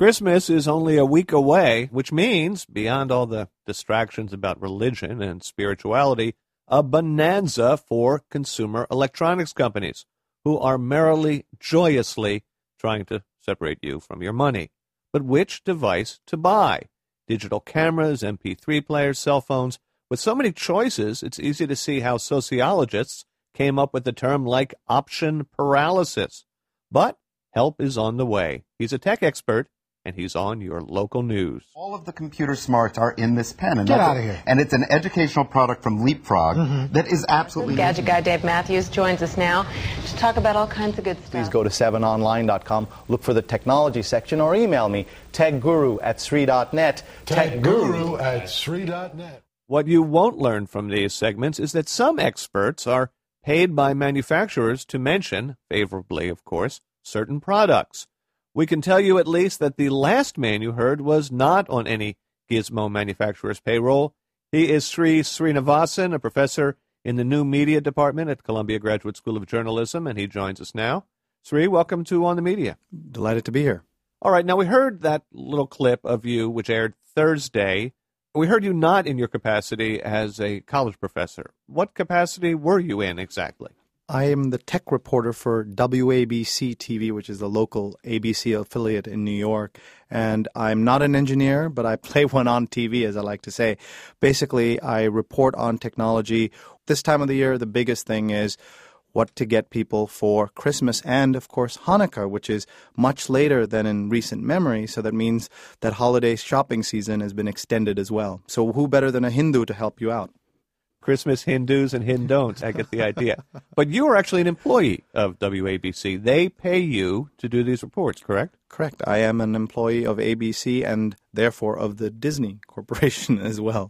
Christmas is only a week away, which means, beyond all the distractions about religion and spirituality, a bonanza for consumer electronics companies who are merrily, joyously trying to separate you from your money. But which device to buy? Digital cameras, MP3 players, cell phones. With so many choices, it's easy to see how sociologists came up with a term like option paralysis. But help is on the way. He's a tech expert, and he's on your local news. All of the computer smarts are in this pen. And Get out of here. And it's an educational product from Leapfrog that is absolutely... Gadget guy Dave Matthews joins us now to talk about all kinds of good stuff. Please go to 7online.com, look for the technology section, or email me, techguru@sri.net. Techguru@sri.net. What you won't learn from these segments is that some experts are paid by manufacturers to mention, favorably of course, certain products. We can tell you at least that the last man you heard was not on any gizmo manufacturer's payroll. He is Sri Srinivasan, a professor in the New Media Department at Columbia Graduate School of Journalism, and he joins us now. Sri, welcome to On the Media. Delighted to be here. All right, now we heard that little clip of you, which aired Thursday. We heard you not in your capacity as a college professor. What capacity were you in exactly? I am the tech reporter for WABC TV, which is the local ABC affiliate in New York. And I'm not an engineer, but I play one on TV, as I like to say. Basically, I report on technology. This time of the year, the biggest thing is what to get people for Christmas and, of course, Hanukkah, which is much later than in recent memory. So that means that holiday shopping season has been extended as well. So who better than a Hindu to help you out? Christmas Hindus and Hindon'ts. I get the idea. But you are actually an employee of WABC. They pay you to do these reports, correct? Correct. I am an employee of ABC and therefore of the Disney Corporation as well.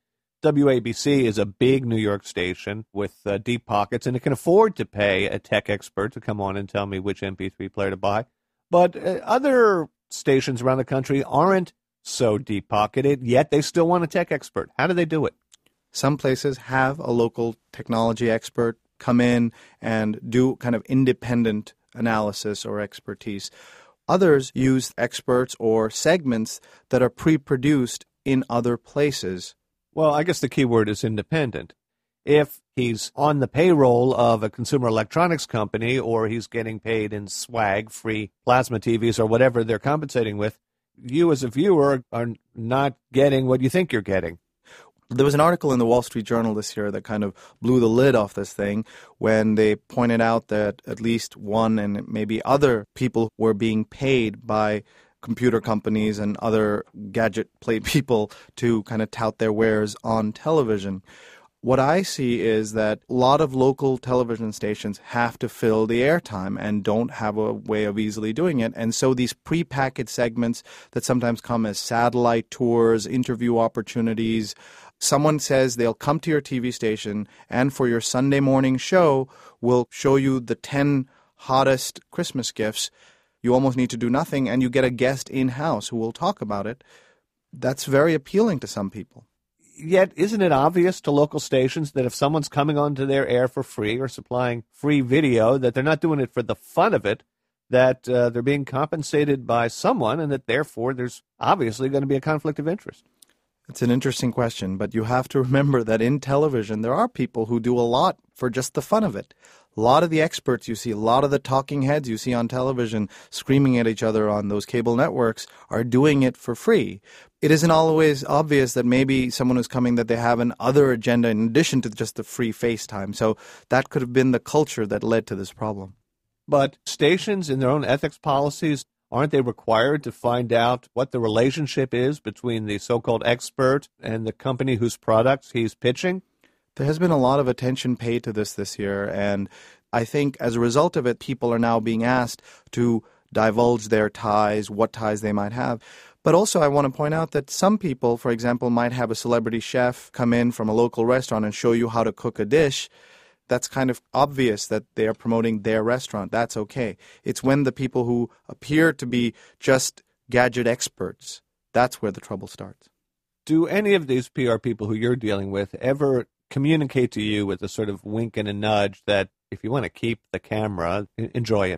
WABC is a big New York station with deep pockets, and it can afford to pay a tech expert to come on and tell me which MP3 player to buy. But other stations around the country aren't so deep-pocketed, yet they still want a tech expert. How do they do it? Some places have a local technology expert come in and do kind of independent analysis or expertise. Others use experts or segments that are pre-produced in other places. Well, I guess the key word is independent. If he's on the payroll of a consumer electronics company or he's getting paid in swag, free plasma TVs or whatever they're compensating with, you as a viewer are not getting what you think you're getting. There was an article in the Wall Street Journal this year that kind of blew the lid off this thing when they pointed out that at least one and maybe other people were being paid by computer companies and other gadget play people to kind of tout their wares on television. What I see is that a lot of local television stations have to fill the airtime and don't have a way of easily doing it. And so these prepackaged segments that sometimes come as satellite tours, interview opportunities, someone says they'll come to your TV station and for your Sunday morning show, we'll show you the 10 hottest Christmas gifts. You almost need to do nothing and you get a guest in-house who will talk about it. That's very appealing to some people. Yet, isn't it obvious to local stations that if someone's coming onto their air for free or supplying free video, that they're not doing it for the fun of it, that they're being compensated by someone, and that therefore there's obviously going to be a conflict of interest? It's an interesting question, but you have to remember that in television there are people who do a lot for just the fun of it. A lot of the experts you see, a lot of the talking heads you see on television screaming at each other on those cable networks are doing it for free. It isn't always obvious that maybe someone who's coming that they have an other agenda in addition to just the free FaceTime. So that could have been the culture that led to this problem. But stations in their own ethics policies, aren't they required to find out what the relationship is between the so-called expert and the company whose products he's pitching? There has been a lot of attention paid to this year, and I think as a result of it, people are now being asked to divulge their ties, what ties they might have. But also I want to point out that some people, for example, might have a celebrity chef come in from a local restaurant and show you how to cook a dish. That's kind of obvious that they are promoting their restaurant. That's okay. It's when the people who appear to be just gadget experts, that's where the trouble starts. Do any of these PR people who you're dealing with ever communicate to you with a sort of wink and a nudge that if you want to keep the camera, enjoy it?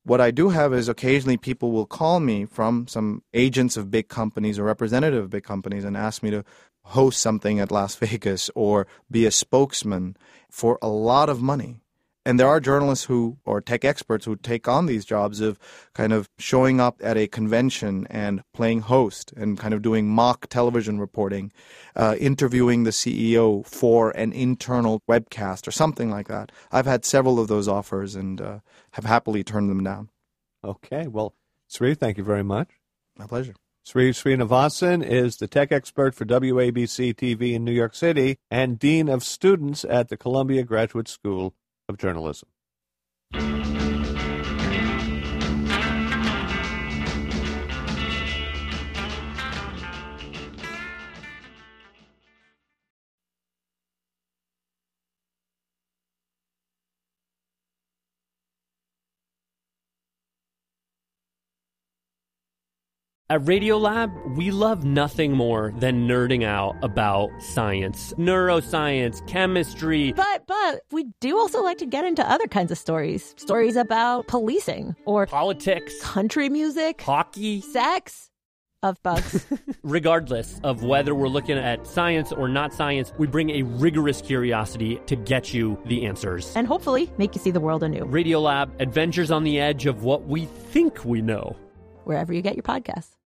what I do have is occasionally people will call me from some agents of big companies or representative of big companies and ask me to host something at Las Vegas or be a spokesman for a lot of money. And there are journalists or tech experts who take on these jobs of kind of showing up at a convention and playing host and kind of doing mock television reporting, interviewing the CEO for an internal webcast or something like that. I've had several of those offers and have happily turned them down. Okay. Well, Sri, thank you very much. My pleasure. Sri Srinivasan is the tech expert for WABC TV in New York City and Dean of Students at the Columbia Graduate School of Journalism. At Radiolab, we love nothing more than nerding out about science, neuroscience, chemistry. But we do also like to get into other kinds of stories. Stories about policing or politics, country music, hockey, sex, of bugs. Regardless of whether we're looking at science or not science, we bring a rigorous curiosity to get you the answers. And hopefully make you see the world anew. Radiolab, adventures on the edge of what we think we know. Wherever you get your podcasts.